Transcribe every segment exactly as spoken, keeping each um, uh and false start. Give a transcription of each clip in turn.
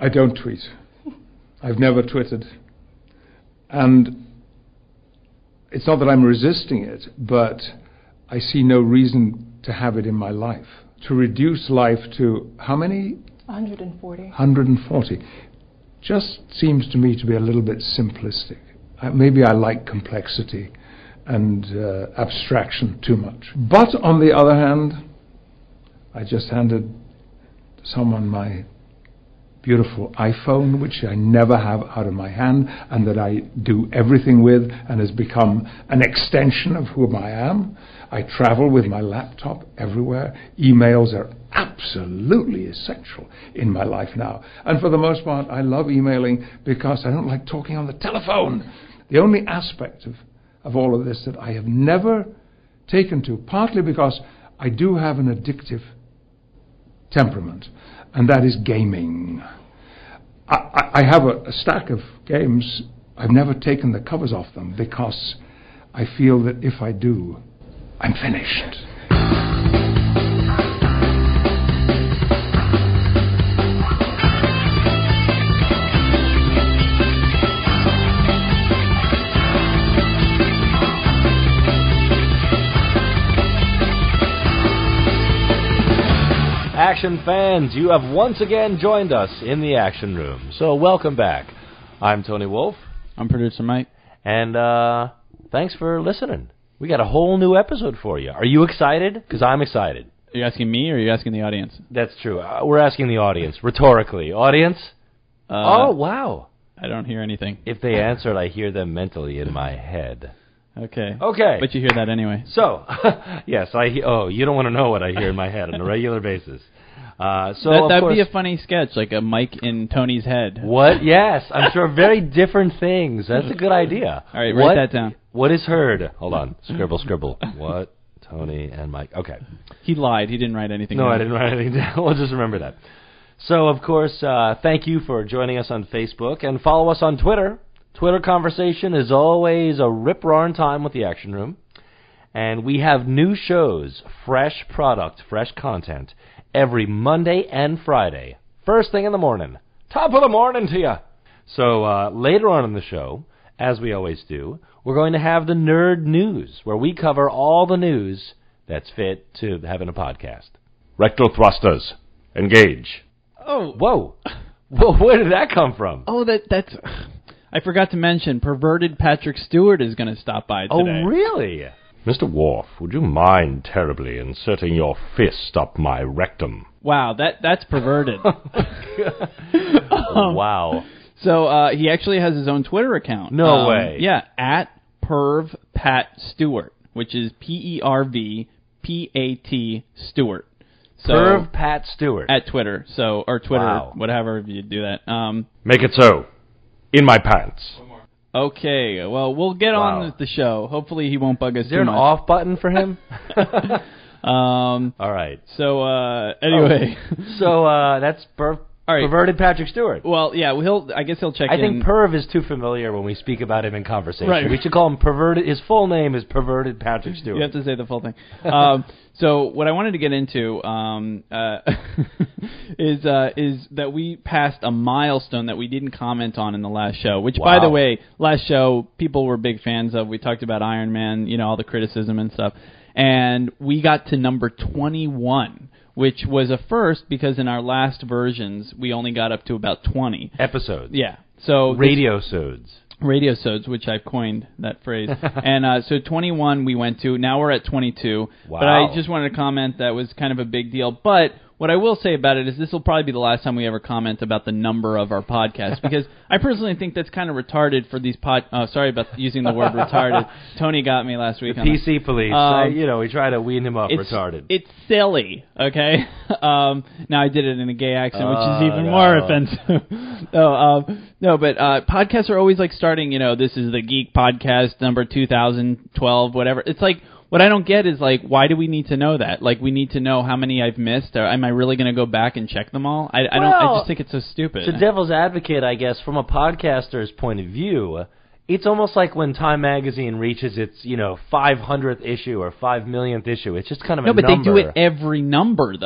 I don't tweet. I've never tweeted. And it's not that I'm resisting it, but I see no reason to have it in my life. To reduce life to how many? one hundred forty. one hundred forty. Just seems to me to be a little bit simplistic. Uh, maybe I like complexity and uh, abstraction too much. But on the other hand, I just handed someone my beautiful iPhone, which I never have out of my hand and that I do everything with and has become an extension of who I am. I travel with my laptop everywhere. Emails are absolutely essential in my life now. And for the most part, I love emailing because I don't like talking on the telephone. The only aspect of, of all of this that I have never taken to, partly because I do have an addictive temperament, and that is gaming. I, I, I have a, a stack of games. I've never taken the covers off them because I feel that if I do, I'm finished. Action fans, you have once again joined us in the Action Room. So welcome back. I'm Tony Wolf. I'm producer Mike. And uh, thanks for listening. We got a whole new episode for you. Are you excited? Because I'm excited. Are you asking me or are you asking the audience? That's true. Uh, we're asking the audience, rhetorically. Audience? Uh, oh, wow. I don't hear anything. If they answered, I hear them mentally in my head. Okay. Okay. But you hear that anyway. So, yes, I he- oh, you don't want to know what I hear in my head on a regular basis. Uh, so that, that'd course, be a funny sketch, like a mic in Tony's head. What? Yes, I'm sure very different things. That's a good idea. All right, write what, that down. What is heard? Hold on. Scribble, scribble. What? Tony and Mike. Okay. He lied. He didn't write anything no, down. No, I didn't write anything down. We'll just remember that. So, of course, uh, thank you for joining us on Facebook and follow us on Twitter. Twitter conversation is always a rip-roaring time with the Action Room. And we have new shows, fresh product, fresh content, every Monday and Friday. First thing in the morning. Top of the morning to you. So uh, later on in the show, as we always do, we're going to have the Nerd News, where we cover all the news that's fit to having a podcast. Rectal thrusters. Engage. Oh. Whoa. Well, where did that come from? Oh, that that's... I forgot to mention, perverted Patrick Stewart is going to stop by today. Oh, really? Mister Worf, would you mind terribly inserting your fist up my rectum? Wow, that that's perverted. um, wow. So uh, he actually has his own Twitter account. No um, way. Yeah, at Perv Pat Stewart, which is P E R V P A T Stewart. So, Perv Pat Stewart. At Twitter, so or Twitter, wow. whatever you do that. Um, Make it so. In my pants. Okay, well, we'll get wow. on with the show. Hopefully he won't bug us Is there too an much. off button for him? um, All right. So, uh, anyway. Oh. So, uh, that's per- All right. perverted Patrick Stewart. Well, yeah, well, he'll. I guess he'll check I in. I think perv is too familiar when we speak about him in conversation. Right. We should call him perverted. His full name is Perverted Patrick Stewart. You have to say the full thing. um, so what I wanted to get into um, uh, is uh, is that we passed a milestone that we didn't comment on in the last show. Which, wow. by the way, last show people were big fans of. We talked about Iron Man, you know, all the criticism and stuff, and we got to number twenty-one. Which was a first because in our last versions we only got up to about twenty episodes. Yeah, so radiosodes, radiosodes, which I've coined that phrase. And uh, so twenty-one we went to. Now we're at twenty-two. Wow. But I just wanted to comment that was kind of a big deal. But what I will say about it is this will probably be the last time we ever comment about the number of our podcasts because I personally think that's kind of retarded for these pod. Uh, sorry about using the word retarded. Tony got me last week. The on P C that. police. Um, I, you know, we try to wean him off it's, retarded. It's silly, okay? um, now I did it in a gay accent, which uh, is even no. more offensive. no, um, no, but uh, podcasts are always like starting. You know, this is the Geek Podcast number two thousand twelve, whatever. It's like. What I don't get is, like, why do we need to know that? Like, we need to know how many I've missed, or am I really going to go back and check them all? I, I well, don't. I just think it's so stupid. To devil's advocate, I guess, from a podcaster's point of view, it's almost like when Time Magazine reaches its, you know, five hundredth issue or five millionth issue. It's just kind of no, a but number. they do it every number, though.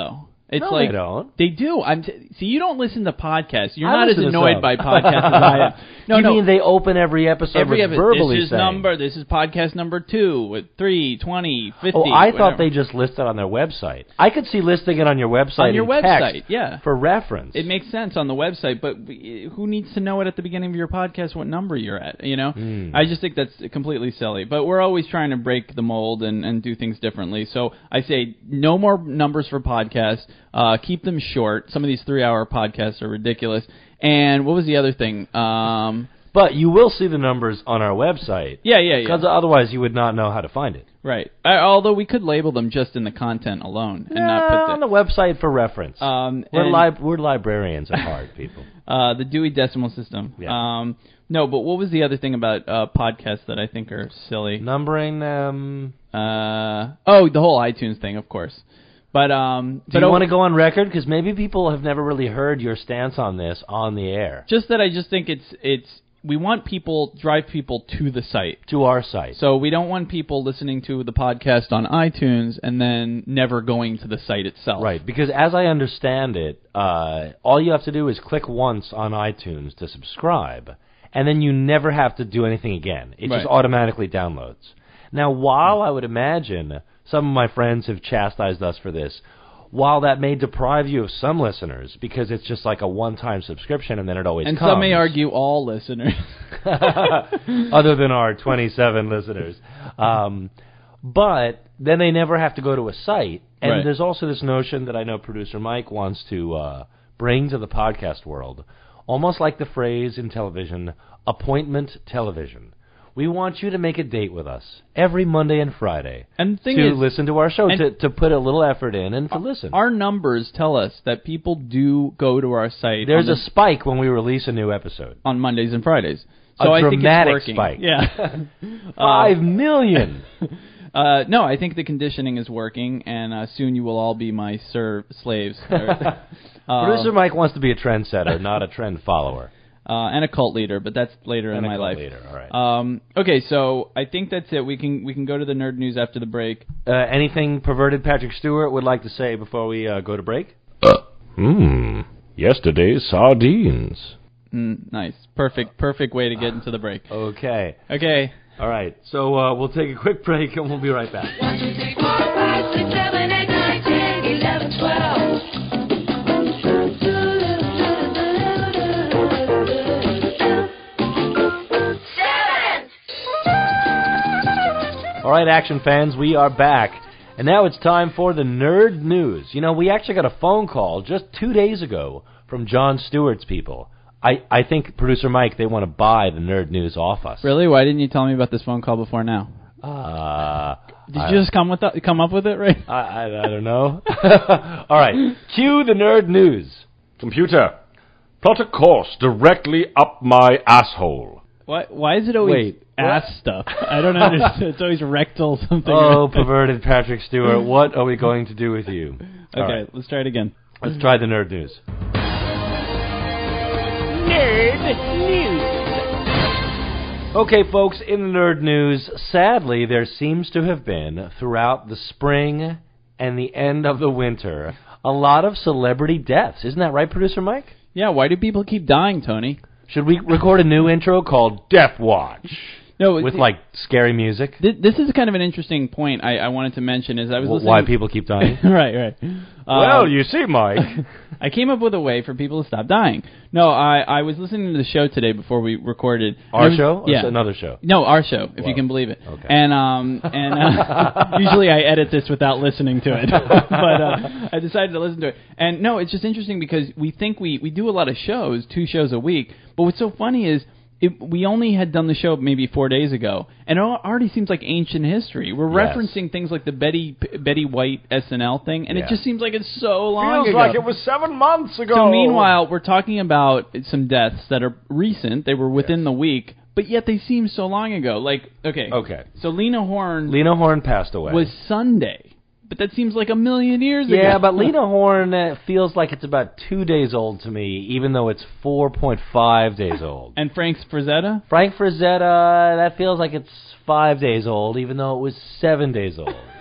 It's No, like they don't. They do. I'm t- see. You don't listen to podcasts. You're I not as listen to annoyed some. by podcasts as I am. No, you no. mean they open every episode Every with episode. verbally This is saying? number. This is podcast number two with three, twenty, fifty. Oh, I whatever. thought they just listed on their website. I could see listing it on your website. On your in website, text yeah. for reference. It makes sense on the website, but who needs to know it at the beginning of your podcast what number you're at, you know? Mm. I just think that's completely silly. But we're always trying to break the mold and, and do things differently. So I say no more numbers for podcasts. Uh, keep them short. Some of these three-hour podcasts are ridiculous. And what was the other thing? Um, But you will see the numbers on our website. yeah, yeah, yeah. Because otherwise you would not know how to find it. Right. Uh, although we could label them just in the content alone and Yeah, not put on the website for reference. Um, we're, and- li- we're librarians at heart, people. Uh, the Dewey Decimal System. Yeah. Um, no, but what was the other thing about uh, podcasts that I think are silly? Numbering them. Uh, oh, the whole iTunes thing, of course. But um, Do but you oh, want to go on record? Because maybe people have never really heard your stance on this on the air. just that I just think it's it's we want people drive people to the site. To our site. So we don't want people listening to the podcast on iTunes and then never going to the site itself. Right, because as I understand it, uh, all you have to do is click once on iTunes to subscribe, and then you never have to do anything again. It Right. just automatically downloads. Now, while I would imagine some of my friends have chastised us for this, while that may deprive you of some listeners, because it's just like a one-time subscription and then it always And comes. some may argue all listeners. Other than our twenty-seven listeners. Um, but then they never have to go to a site. And Right. there's also this notion that I know producer Mike wants to uh, bring to the podcast world, almost like the phrase in television, appointment television. We want you to make a date with us every Monday and Friday And the thing to is, listen to our show, and- to, to put a little effort in and to listen. our numbers tell us that people do go to our site. There's on a the- spike when we release a new episode. on Mondays and Fridays. A So I think it's dramatic working. spike. Yeah. Five million. Uh, no, I think the conditioning is working, and uh, soon you will all be my serv- slaves. uh, Producer Mike wants to be a trendsetter, not a trend follower. uh, and a cult leader, but that's later And in a my cult life. leader, all right. Um, okay, so I think that's it. We can we can go to the nerd news after the break. Uh, anything perverted Patrick Stewart would like to say before we uh, go to break? Hmm. Yesterday's sardines. Mm, nice, perfect, perfect way to get into the break. Okay. Okay. All right. So uh, we'll take a quick break and we'll be right back. One, two, three, four, five, six, seven, eight, nine, ten, eleven, twelve. Seven. All right, action fans, we are back. And now it's time for the Nerd News. You know, we actually got a phone call just two days ago from Jon Stewart's people. I, I think, Producer Mike, they want to buy the Nerd News off us. Really? Why didn't you tell me about this phone call before now? Uh, Did I, you just come with that, come up with it, right? I, I, I don't know. All right, cue the Nerd News. Computer, plot a course directly up my asshole. Why? Why is it always Wait, ass what? stuff? I don't understand. It's always rectal something. Oh, perverted Patrick Stewart, what are we going to do with you? All Okay, right, let's try it again. let's try the Nerd News. Okay, folks, in the Nerd News, sadly, there seems to have been, throughout the spring and the end of the winter, a lot of celebrity deaths. Isn't that right, Producer Mike? Yeah, why do people keep dying, Tony? Should we record a new intro called Death Watch? No, With, th- like, scary music? th- this is kind of an interesting point I, I wanted to mention. Is I was W- listening Why people keep dying? right, right. Well, Uh, you see, Mike. I came up with a way for people to stop dying. No, I, I was listening to the show today before we recorded. Our It was- show? Or Yeah. another show? No, our show, if Whoa. you can believe it. Okay. And um and uh, usually I edit this without listening to it, but uh, I decided to listen to it. And no, it's just interesting because we think we we do a lot of shows, two shows a week. But what's so funny is it, we only had done the show maybe four days ago, and it already seems like ancient history. We're Yes. referencing things like the Betty Betty White S N L thing, and Yeah. it just seems like it's so long Feels ago. like it was seven months ago. So meanwhile, we're talking about some deaths that are recent. They were within the week, but yet they seem so long ago. Like, okay. Okay. So Lena Horne Lena Horne passed away. was Sunday, but that seems like a million years ago. Yeah, but Lena Horne uh, feels like it's about two days old to me, even though it's four point five days old. And Frank Frazetta? Frank Frazetta, that feels like it's five days old, even though it was seven days old.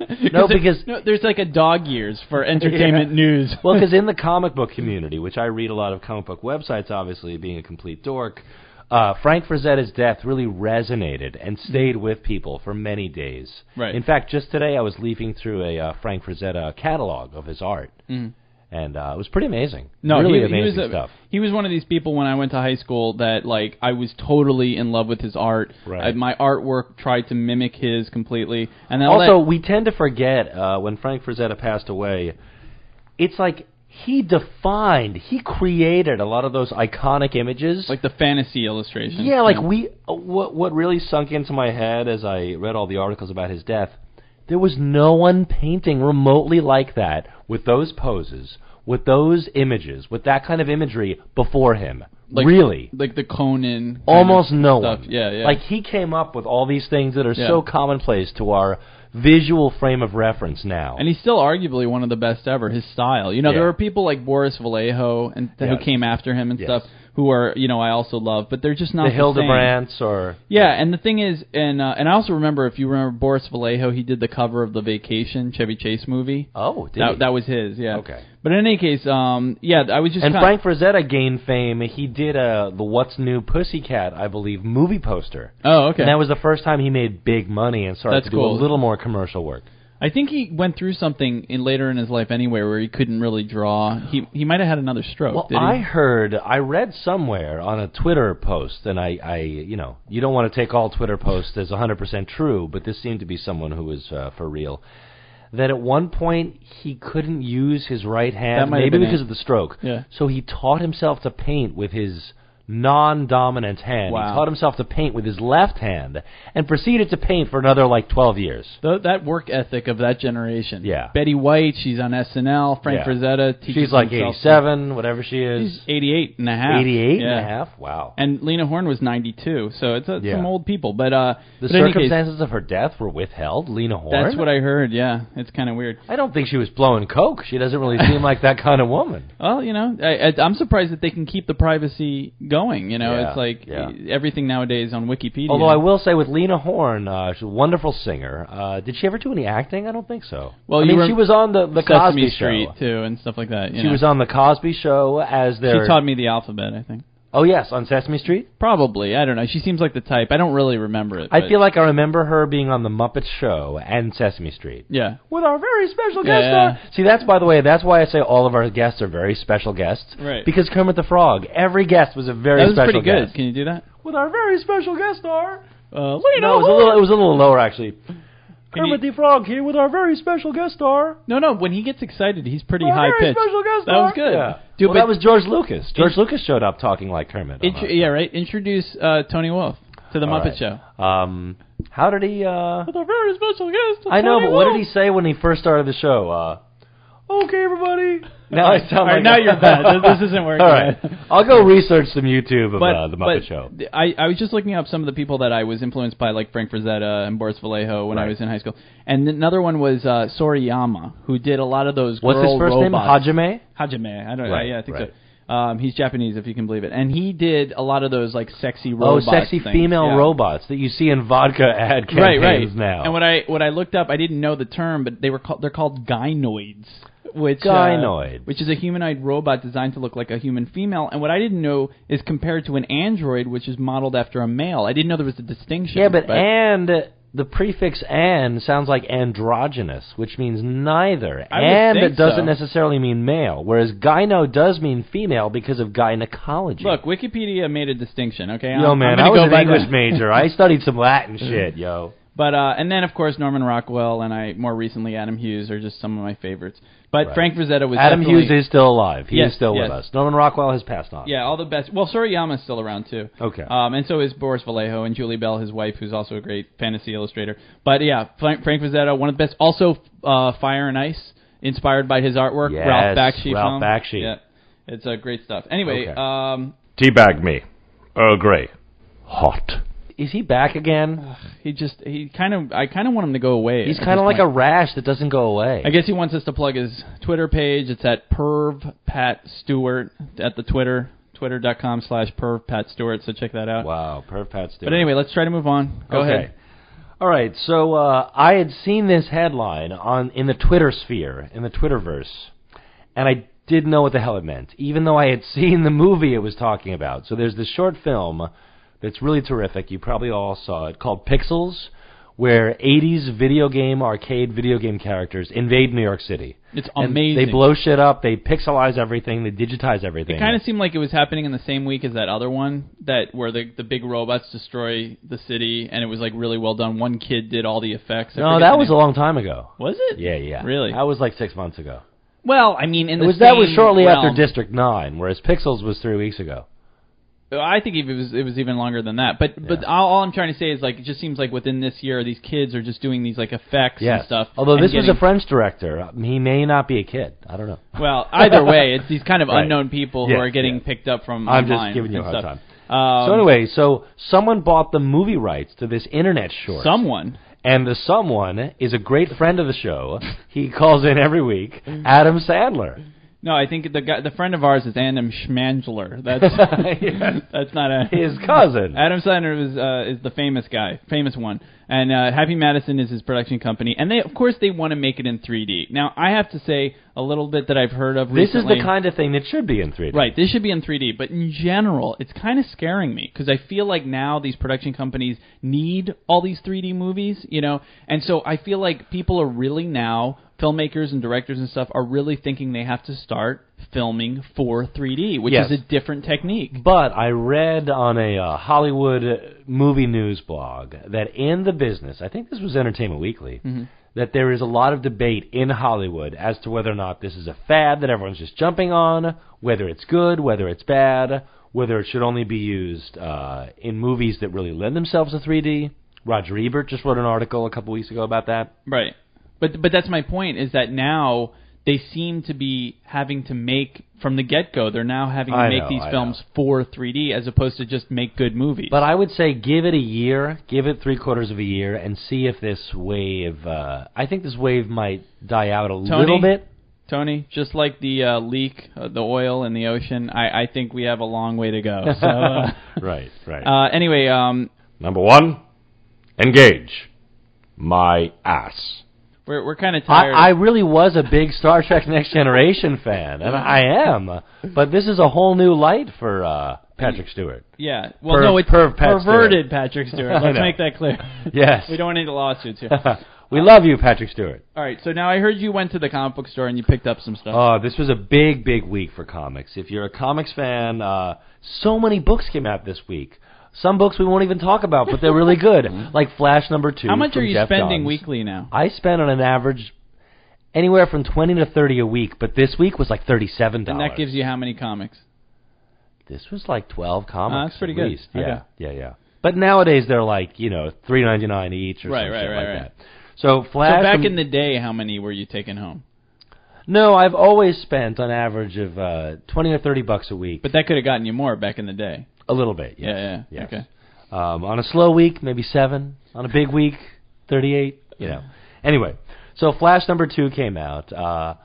No, there- because- no, there's like a dog years for entertainment Yeah. news. Well, because in the comic book community, which I read a lot of comic book websites, obviously being a complete dork, uh, Frank Frazetta's death really resonated and stayed with people for many days. Right. In fact, just today I was leafing through a uh, Frank Frazetta catalog of his art, Mm. and uh, it was pretty amazing. No, really he, he amazing was a, stuff. he was one of these people when I went to high school that like I was totally in love with his art. Right. I, my artwork tried to mimic his completely, and then Also, let, we tend to forget uh, when Frank Frazetta passed away, it's like he defined, he created a lot of those iconic images. like the fantasy illustrations. Yeah, like we. Uh, what what really sunk into my head as I read all the articles about his death, there was no one painting remotely like that with those poses, with those images, with that kind of imagery before him. Like, really, like the Conan. kind almost of no stuff. one. Yeah, yeah. Like he came up with all these things that are Yeah. so commonplace to our visual frame of reference now. And he's still arguably one of the best ever. His style, you know, Yeah. there are people like Boris Vallejo and Yes. who came after him and Yes. stuff, who are, you know, I also love, but they're just not the the, Hildebrands or same. Yeah, and the thing is, and uh, and I also remember, if you remember Boris Vallejo, he did the cover of the Vacation Chevy Chase movie. oh, did that he? that was his, yeah. Okay. But in any case, um, yeah, I was just And kinda, Frank Frazetta gained fame. He did uh, the What's New Pussycat, I believe, movie poster. Oh, okay. And that was the first time he made big money and started That's to do cool. a little more commercial work. I think he went through something in later in his life anyway, where he couldn't really draw. He he might have had another stroke. Well, did he? I heard, I read somewhere on a Twitter post, and I, I, you know, you don't want to take all Twitter posts as one hundred percent true, but this seemed to be someone who was uh, for real, that at one point he couldn't use his right That hand, might have maybe been because it. of the stroke. Yeah. So he taught himself to paint with his non-dominant hand. Wow. He taught himself to paint with his left hand and proceeded to paint for another like twelve years. Th- that work ethic of that generation. Yeah. Betty White, she's on S N L. Frank Yeah. Frazetta teaches She's like himself- eighty-seven, whatever she is. She's eighty-eight and a half. eighty-eight yeah. and a half? Wow. And Lena Horne was ninety-two, so it's uh, Yeah. some old people. But uh, The but in any case, circumstances of her death were withheld, Lena Horne? that's what I heard. Yeah, it's kind of weird. I don't think she was blowing coke. She doesn't really seem like that kind of woman. Well, you know, I, I, I'm surprised that they can keep the privacy going. You know, Yeah, it's like yeah. everything nowadays on Wikipedia. Although I will say with Lena Horne, uh, she's a wonderful singer. Uh, did she ever do any acting? I don't think so. Well, I you mean, were- she was on the, the Sesame Cosby Street Show. too, and stuff like that. You She know. was on the Cosby Show as their... She taught me the alphabet, I think. Oh, yes, on Sesame Street? Probably. I don't know. She seems like the type. I don't really remember it. I but- feel like I remember her being on the Muppet Show and Sesame Street. Yeah. With our very special Yeah, guest yeah. star. See, that's, by the way, that's why I say all of our guests are very special guests. Right. Because Kermit the Frog, every guest was a very That was special pretty good. guest. Can you do that? With our very special guest star. Uh, No, it was a little, it was a little lower, actually. Can Kermit you- the Frog here with our very special guest star. No, no. When he gets excited, he's pretty Our high very pitched. special guest That was star. good. Yeah. Dude, well, but that was George Lucas. George Int- Lucas showed up talking like Kermit. on intro- that. yeah, right. Introduce uh, Tony Wolf to the All Muppet right. Show. Um, how did he? Uh, With a very special guest. I know, Tony but what Wolf. did he say when he first started the show? Uh, okay, everybody. Now I sound All right, like now you're bad. This- this isn't working. All right, I'll go research some YouTube of But, uh, the Muppet but Show. I, I was just looking up some of the people that I was influenced by, like Frank Frazetta and Boris Vallejo when I Right. was in high school. And another one was uh, Soriyama, who did a lot of those What's girl his first robots. name? Hajime. Hajime. I don't. Right, yeah, I think right. so. Um, he's Japanese, if you can believe it. And he did a lot of those like sexy Oh, robots. sexy things. female Yeah. robots that you see in vodka ad Right, campaigns right. now. And what I what I looked up, I didn't know the term, but they were called they're called gynoids. Which, uh, Gynoid. which is a humanoid robot designed to look like a human female. And what I didn't know is compared to an android, which is modeled after a male. I didn't know there was a distinction. Yeah, but, and the prefix "an" sounds like androgynous, which means neither. I would And think it doesn't so. necessarily mean male, whereas gyno does mean female because of gynecology. Look, Wikipedia made a distinction. Okay, yo, I'm, man, I'm I gonna was go an by English that. major. I studied some Latin shit, yo. But uh, and then of course Norman Rockwell and I more recently Adam Hughes are just some of my favorites. But Right. Frank Frazetta was Adam definitely- Hughes is still alive. He Yes, is still yes. with us. Norman Rockwell has passed on. Yeah, all the best. Well, Soriyama's still around too. Okay. Um, and so is Boris Vallejo and Julie Bell, his wife, who's also a great fantasy illustrator. But yeah, Frank, Frank Frazetta, one of the best. Also, uh, Fire and Ice, inspired by his artwork. Yes, Ralph Bakshi. Ralph film. Bakshi. Yeah, it's uh, great stuff. Anyway, Okay. um, Teabag me. Earl Grey. Hot. Is he back again? he just he kind of I kind of want him to go away. He's at kind of this like a point. rash that doesn't go away. I guess he wants us to plug his Twitter page. It's at Perv Pat Stewart at the Twitter, twitter.com slash Perv Pat Stewart. So check that out. Wow, Perv Pat Stewart. But anyway, let's try to move on. Go okay. ahead. All right, so uh, I had seen this headline on in the Twitter sphere, in the Twitterverse, and I didn't know what the hell it meant, even though I had seen the movie it was talking about. So there's this short film that's really terrific. You probably all saw it, called Pixels, where eighties video game, arcade video game characters invade New York City. It's And amazing. they blow shit up, they pixelize everything, they digitize everything. It kind of seemed like it was happening in the same week as that other one, that where the the big robots destroy the city, and it was like really well done. One kid did all the effects. I No, forget that the was a name. long time ago. Was it? Yeah, yeah. Really? That was like six months ago. Well, I mean, in It the was, same that was shortly realm. after District nine, whereas Pixels was three weeks ago. I think it was it was even longer than that. But but Yeah. all, all I'm trying to say is, like, it just seems like within this year, these kids are just doing these like effects Yes. and stuff. Although and this was getting- a French director, he may not be a kid. I don't know. Well, either way, it's these kind of Right. unknown people who Yes, are getting yes. picked up from I'm just online giving you a and hard stuff. time. Um, So anyway, so someone bought the movie rights to this internet short. someone. And the someone is a great friend of the show. He calls in every week, Adam Sandler. No, I think the guy, the friend of ours is Adam Schmangler. That's Yes. that's not a His cousin. Adam Sandler is uh, is the famous guy, famous one, and uh, Happy Madison is his production company, and they of course they want to make it in three D. Now I have to say a little bit that I've heard of This is recently. the kind of thing that should be in three D. Right, this should be in three D, but in general, it's kind of scaring me because I feel like now these production companies need all these three D movies, you know, and so I feel like people are really now, filmmakers and directors and stuff, are really thinking they have to start filming for three D, which Yes. is a different technique. But I read on a uh, Hollywood movie news blog that in the business, I think this was Entertainment Weekly, Mm-hmm. that there is a lot of debate in Hollywood as to whether or not this is a fad that everyone's just jumping on, whether it's good, whether it's bad, whether it should only be used uh, in movies that really lend themselves to three D. Roger Ebert just wrote an article a couple weeks ago about that. Right. But but that's my point, is that now they seem to be having to make, from the get-go, they're now having to I make know, these I films know. for three D as opposed to just make good movies. But I would say give it a year, give it three quarters of a year, and see if this wave, uh, I think this wave might die out a Tony? little bit. Tony, just like the uh, leak, uh, the oil in the ocean, I, I think we have a long way to go. So, uh, Right, right. uh, anyway, um, Number one, engage. My ass. we're we're kind of I, tired. I really was a big Star Trek Next Generation fan, and I am. But this is a whole new light for uh, Patrick Stewart. yeah. Well, Perv- no, it's perv Pat perverted Stewart. Patrick Stewart. I Let's know. make that clear. Yes. We don't want any lawsuits here. We love you, Patrick Stewart. All right. So now I heard you went to the comic book store and you picked up some stuff. Oh, this was a big, big week for comics. If you're a comics fan, uh, so many books came out this week. Some books we won't even talk about, but they're really good. Like Flash number two. How much from are you Jeff spending Johns. weekly now? I spend on an average anywhere from twenty to thirty a week, but this week was like thirty-seven dollars. And that gives you how many comics? This was like twelve comics. Oh, that's pretty at good. least. Yeah, Okay. yeah, yeah. But nowadays they're like, you know, three ninety-nine each or Right, some right, shit right, like right. that. So Flash. So back and- in the day, how many were you taking home? No, I've always spent on average of uh, twenty or thirty bucks a week. But that could have gotten you more back in the day. A little bit, yes. Yeah, yeah. Yes. Okay. Um, on a slow week, maybe seven. On a big week, thirty-eight. You know. Anyway, so Flash number two came out. Uh,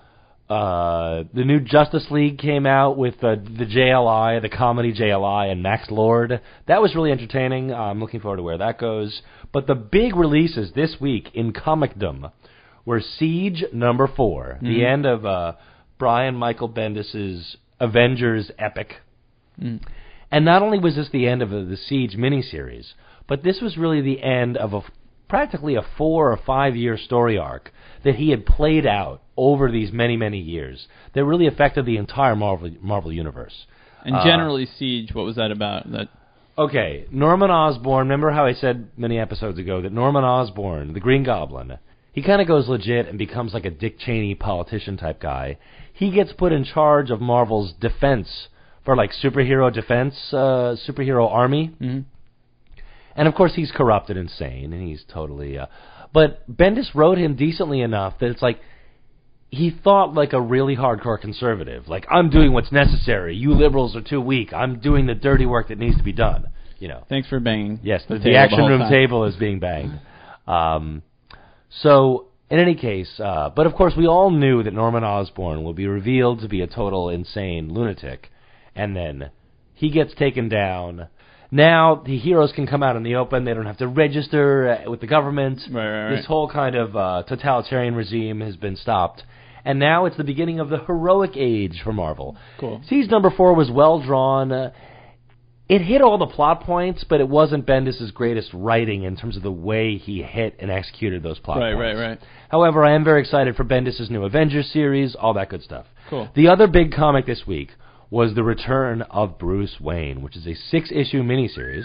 uh, the new Justice League came out with uh, the J L I, the comedy J L I, and Max Lord. That was really entertaining. I'm looking forward to where that goes. But the big releases this week in comicdom were Siege number four, Mm-hmm. the end of uh, Brian Michael Bendis' Avengers epic. Mm. And not only was this the end of the Siege miniseries, but this was really the end of a practically a four or five year story arc that he had played out over these many, many years that really affected the entire Marvel Marvel universe. And Uh, generally, Siege, what was that about? That Okay, Norman Osborn, remember how I said many episodes ago that Norman Osborn, the Green Goblin, he kind of goes legit and becomes like a Dick Cheney politician type guy. He gets put in charge of Marvel's defense for like superhero defense, uh, superhero army. Mhm. And of course he's corrupt and insane, and he's totally... Uh, but Bendis wrote him decently enough that it's like, he thought like a really hardcore conservative. Like, I'm doing what's necessary. You liberals are too weak. I'm doing the dirty work that needs to be done. You know. Thanks for banging. Yes, the, the the table action the whole room time. table is being banged. Um, so, in any case, uh, but of course we all knew that Norman Osborn will be revealed to be a total insane lunatic, and then he gets taken down, Now the heroes can come out in the open. They don't have to register uh, with the government. Right, right, right. This whole kind of uh, totalitarian regime has been stopped. And now it's the beginning of the heroic age for Marvel. Cool. Siege number four was well drawn. Uh, it hit all the plot points, but it wasn't Bendis' greatest writing in terms of the way he hit and executed those plot Right, points. right, right. However, I am very excited for Bendis' new Avengers series, all that good stuff. Cool. The other big comic this week was The Return of Bruce Wayne, which is a six-issue miniseries.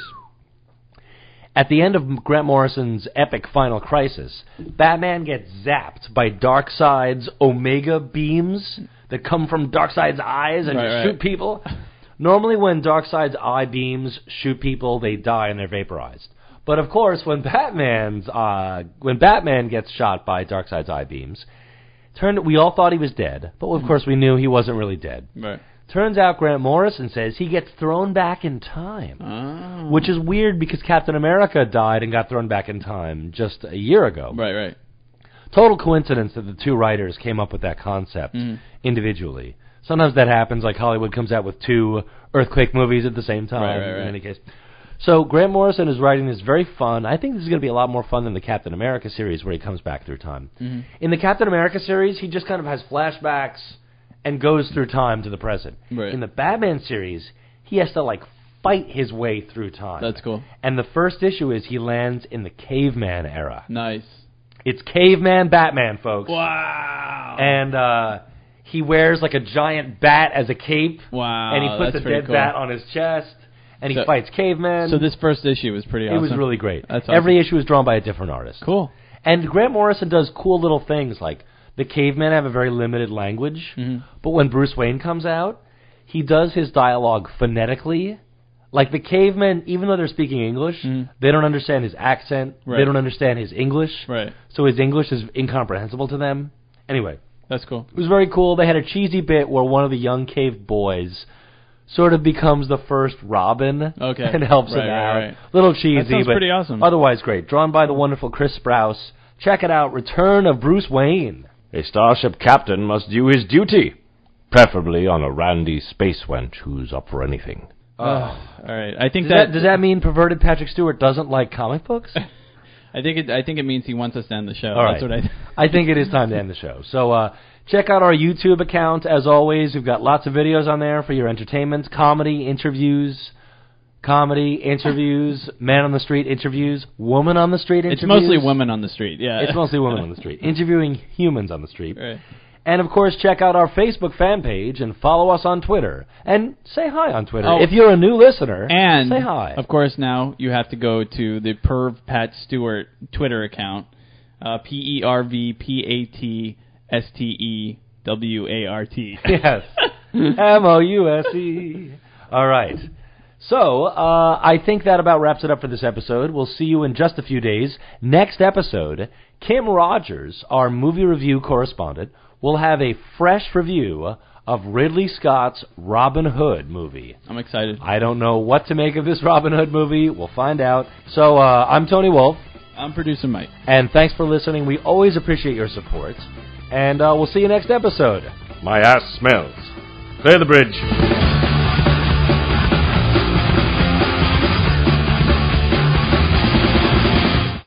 At the end of Grant Morrison's epic Final Crisis, Batman gets zapped by Darkseid's Omega beams that come from Darkseid's eyes and Right, just right. shoot people. Normally when Darkseid's eye beams shoot people, they die and they're vaporized. But of course, when Batman's uh, when Batman gets shot by Darkseid's eye beams, turned we all thought he was dead, but of course we knew he wasn't really dead. Right. Turns out Grant Morrison says he gets thrown back in time. Oh. Which is weird because Captain America died and got thrown back in time just a year ago. Right, right. Total coincidence that the two writers came up with that concept Mhm. individually. Sometimes that happens, like Hollywood comes out with two Earthquake movies at the same time, Right, right, right. in any case. So Grant Morrison is writing this very fun. I think this is going to be a lot more fun than the Captain America series where he comes back through time. Mm-hmm. In the Captain America series, he just kind of has flashbacks and goes through time to the present. Right. In the Batman series, he has to, like, fight his way through time. That's cool. And the first issue is he lands in the caveman era. Nice. It's caveman Batman, folks. Wow. And uh, he wears, like, a giant bat as a cape. Wow. And he puts that's a pretty dead cool. bat on his chest. And he So- fights cavemen. So this first issue was pretty It awesome. was really great. That's awesome. Every issue is drawn by a different artist. Cool. And Grant Morrison does cool little things, like the cavemen have a very limited language, Mhm. but when Bruce Wayne comes out, he does his dialogue phonetically. Like the cavemen, even though they're speaking English, Mhm. they don't understand his accent, Right. they don't understand his English, Right. so his English is incomprehensible to them. Anyway, That's cool. it was very cool. They had a cheesy bit where one of the young cave boys sort of becomes the first Robin Okay. and helps Right, him right, out. right. Little cheesy, That sounds but pretty awesome. otherwise great. Drawn by the wonderful Chris Sprouse. Check it out, Return of Bruce Wayne. A starship captain must do his duty, preferably on a randy space wench who's up for anything. All right. I think Does that, does that mean perverted Patrick Stewart doesn't like comic books? I think it. I think it means he wants us to end the show. All right. That's what I. I think it is time to end the show. So uh, check out our YouTube account. As always, we've got lots of videos on there for your entertainment, comedy, interviews, comedy, interviews, man on the street interviews, woman on the street interviews. It's mostly women on the street. Yeah. It's mostly women on the street, interviewing humans on the street. Right. And, of course, check out our Facebook fan page and follow us on Twitter. And say hi on Twitter. Oh. If you're a new listener, And say hi. of course, now you have to go to the Perv Pat Stewart Twitter account. Uh, P E R V P A T S T E W A R T. Yes. M O U S E. All right. So, uh, I think that about wraps it up for this episode. We'll see you in just a few days. Next episode, Kim Rogers, our movie review correspondent, will have a fresh review of Ridley Scott's Robin Hood movie. I'm excited. I don't know what to make of this Robin Hood movie. We'll find out. So, uh, I'm Tony Wolf, I'm producer Mike. and thanks for listening. We always appreciate your support. And uh, we'll see you next episode. My ass smells. Clear the bridge.